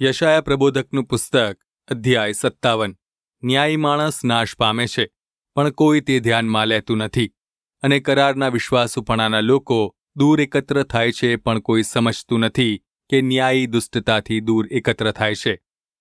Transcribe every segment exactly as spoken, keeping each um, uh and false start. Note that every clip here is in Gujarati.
યશાયા પ્રબોધકનું પુસ્તક અધ્યાય સત્તાવન. ન્યાયી માણસ નાશ પામે છે, પણ કોઈ તે ધ્યાનમાં લેતું નથી, અને કરારના વિશ્વાસુપણાના લોકો દૂર એકત્ર થાય છે, પણ કોઈ સમજતું નથી કે ન્યાયી દુષ્ટતાથી દૂર એકત્ર થાય છે.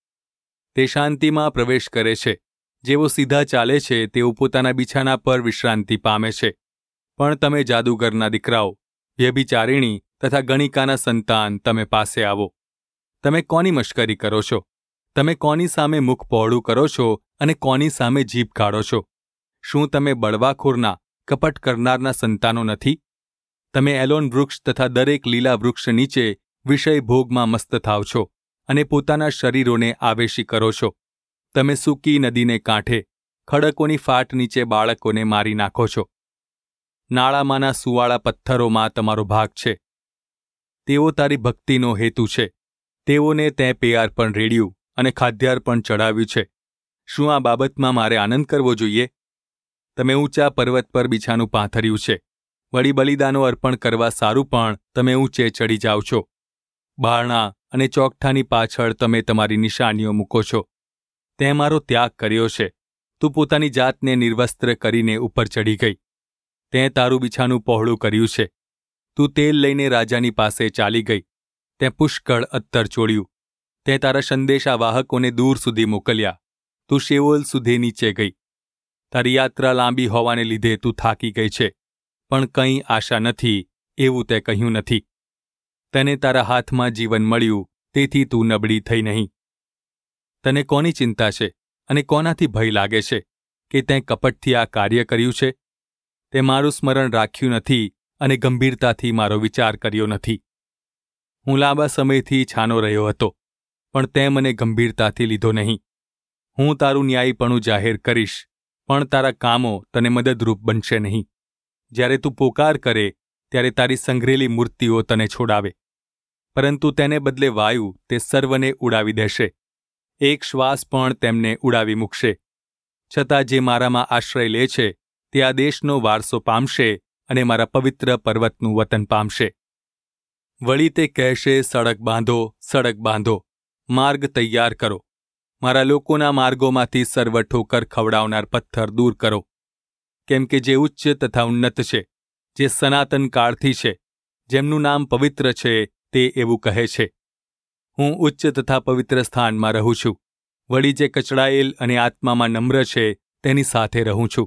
તે શાંતિમાં પ્રવેશ કરે છે. જેઓ સીધા ચાલે છે તેઓ પોતાના બિછાના પર વિશ્રાંતિ પામે છે. પણ તમે જાદુગરના દીકરાઓ, વ્યભિચારિણી તથા ગણિકાના સંતાન, તમે પાસે આવો. તમે કોની મશ્કરી કરો છો? તમે કોની સામે મુખ પહોળું કરો છો અને કોની સામે જીભ કાઢો છો? શું તમે બળવાખોરના, કપટ કરનારના સંતાનો નથી? તમે એલોન વૃક્ષ તથા દરેક લીલા વૃક્ષ નીચે વિષય ભોગમાં મસ્ત થાવ છો અને પોતાના શરીરોને આવેશી કરો છો. તમે સૂકી નદીને કાંઠે, ખડકોની ફાટ નીચે બાળકોને મારી નાખો છો. નાળામાંના સુવાળા પથ્થરોમાં તમારો ભાગ છે. તેઓ તારી ભક્તિનો હેતુ છે. તેઓને તેં પેયાર પણ રેડ્યું અને ખાદ્યાર પણ ચડાવ્યું છે. શું આ બાબતમાં મારે આનંદ કરવો જોઈએ? તમે ઊંચા પર્વત પર બિછાનું પાથર્યું છે. વળી બલિદાનો અર્પણ કરવા સારું પણ તમે ઊંચે ચડી જાઓ છો. બારણા અને ચોકઠાની પાછળ તમે તમારી નિશાનીઓ મૂકો છો. તેં મારો ત્યાગ કર્યો છે. તું પોતાની જાતને નિર્વસ્ત્ર કરીને ઉપર ચડી ગઈ. તેં તારું બિછાનું પહોળું કર્યું છે. તું તેલ લઈને રાજાની પાસે ચાલી ગઈ. તેં પુષ્કળ અત્તર ચોળ્યું. તેં તારા સંદેશાવાહકોને દૂર સુધી મોકલ્યા. તું શેઓલ સુધી નીચે ગઈ. તારી યાત્રા લાંબી હોવાને લીધે તું થાકી ગઈ છે, પણ કંઈ આશા નથી એવું તે કહ્યું નથી. તને તારા હાથમાં જીવન મળ્યું, તેથી તું નબળી થઈ નહીં. તને કોની ચિંતા છે અને કોનાથી ભય લાગે છે કે તેં કપટથી આ કાર્ય કર્યું છે? તે મારું સ્મરણ રાખ્યું નથી અને ગંભીરતાથી મારો વિચાર કર્યો નથી. હું લાંબા સમયથી છાનો રહ્યો હતો, પણ તે મને ગંભીરતાથી લીધો નહીં. હું તારું ન્યાયીપણું જાહેર કરીશ, પણ તારા કામો તને મદદરૂપ બનશે નહીં. જ્યારે તું પોકાર કરે ત્યારે તારી સંઘરેલી મૂર્તિઓ તને છોડાવે, પરંતુ તેને બદલે વાયુ તે સર્વને ઉડાવી દેશે. એક શ્વાસ પણ તેમને ઉડાવી મૂકશે. છતાં જે મારામાં આશ્રય લે છે તે આ દેશનો વારસો પામશે અને મારા પવિત્ર પર્વતનું વતન પામશે. વળી તે કહેશે, સડક બાંધો, સડક બાંધો, માર્ગ તૈયાર કરો. મારા લોકોના માર્ગોમાંથી સર્વ ઠોકર ખવડાવનાર પથ્થર દૂર કરો. કેમ કે જે ઉચ્ચ તથા ઉન્નત છે, જે સનાતન કાળથી છે, જેમનું નામ પવિત્ર છે, તે એવું કહે છે, હું ઉચ્ચ તથા પવિત્ર સ્થાનમાં રહું છું. વળી જે કચડાયેલ અને આત્મામાં નમ્ર છે તેની સાથે રહું છું,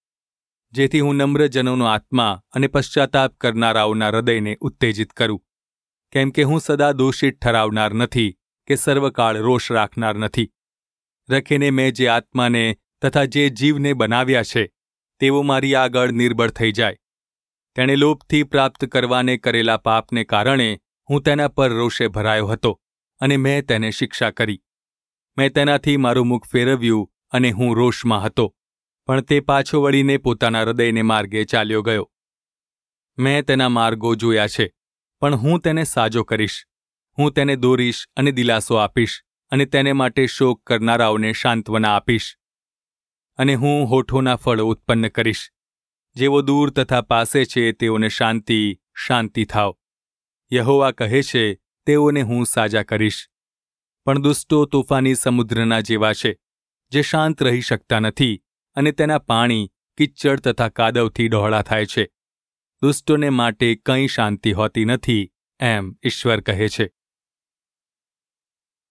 જેથી હું નમ્રજનોનો આત્મા અને પશ્ચાતાપ કરનારાઓના હૃદયને ઉત્તેજિત કરું. કેમ કે હું સદા દોષિત ઠરાવનાર નથી કે સર્વકાળ રોષ રાખનાર નથી. રખીને મેં જે આત્માને તથા જે જીવને બનાવ્યા છે તેઓ મારી આગળ નિર્બળ થઈ જાય. તેણે લોભથી પ્રાપ્ત કરવાને કરેલા પાપને કારણે હું તેના પર રોષે ભરાયો હતો અને મેં તેને શિક્ષા કરી. મેં તેનાથી મારું મુખ ફેરવ્યું અને હું રોષમાં હતો, પણ તે પાછો વળીને પોતાના હૃદયને માર્ગે ચાલ્યો ગયો. મેં તેના માર્ગો જોયા છે, પણ હું તેને સાજો કરીશ. હું તેને દોરીશ અને દિલાસો આપીશ, અને તેને માટે શોક કરનારાઓને સાંત્વના આપીશ. અને હું હોઠોના ફળ ઉત્પન્ન કરીશ. જેઓ દૂર તથા પાસે છે તેઓને શાંતિ, શાંતિ થાવ. યહોવા કહે છે, તેઓને હું સાજા કરીશ. પણ દુષ્ટો તોફાની સમુદ્રના જેવા છે, જે શાંત રહી શકતા નથી, અને તેના પાણી કિચ્ચડ તથા કાદવથી ડહોળા થાય છે. દુષ્ટોને માટે કંઈ શાંતિ હોતી નથી, એમ ઈશ્વર કહે છે.